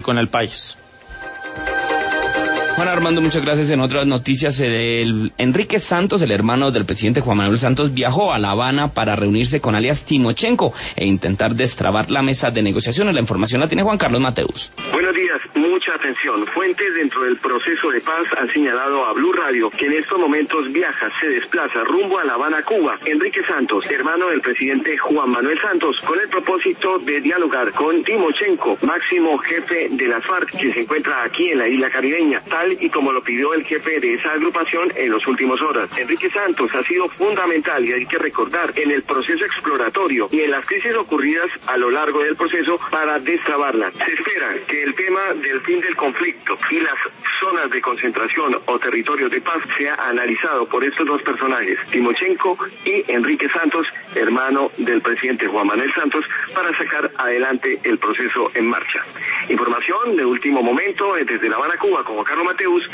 político en el país. Juan Armando, muchas gracias. En otras noticias, Enrique Santos, el hermano del presidente Juan Manuel Santos, viajó a La Habana para reunirse con alias Timochenko e intentar destrabar la mesa de negociaciones. La información la tiene Juan Carlos Mateus. Buenos días, mucha atención. Fuentes dentro del proceso de paz han señalado a Blue Radio que en estos momentos se desplaza rumbo a La Habana, Cuba, Enrique Santos, hermano del presidente Juan Manuel Santos, con el propósito de dialogar con Timochenko, máximo jefe de las FARC, que se encuentra aquí en la isla caribeña, tal y como lo pidió el jefe de esa agrupación en las últimas horas. Enrique Santos ha sido fundamental, y hay que recordar, en el proceso exploratorio y en las crisis ocurridas a lo largo del proceso para destrabarla. Se espera que el tema del fin del conflicto y las zonas de concentración o territorios de paz sea analizado por estos dos personajes, Timochenko y Enrique Santos, hermano del presidente Juan Manuel Santos, para sacar adelante el proceso en marcha. Información de último momento desde La Habana, Cuba, con Juan Carlos Mateus.